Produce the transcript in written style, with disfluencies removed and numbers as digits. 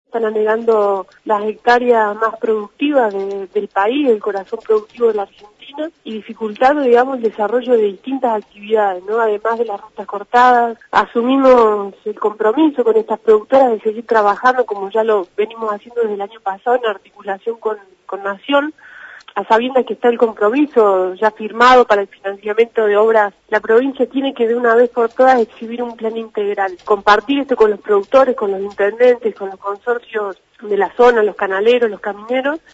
Están anegando las hectáreas más productivas del país, el corazón productivo de la Argentina, y dificultando, digamos, el desarrollo de distintas actividades, ¿no? Además de las rutas cortadas, asumimos el compromiso con estas productoras de seguir trabajando, como ya lo venimos haciendo desde el año pasado, en articulación con Nación, a sabiendas que está el compromiso ya firmado para el financiamiento de obras. La provincia tiene que de una vez por todas exhibir un plan integral, compartir esto con los productores, con los intendentes, con los consorcios de la zona, los canaleros, los camineros,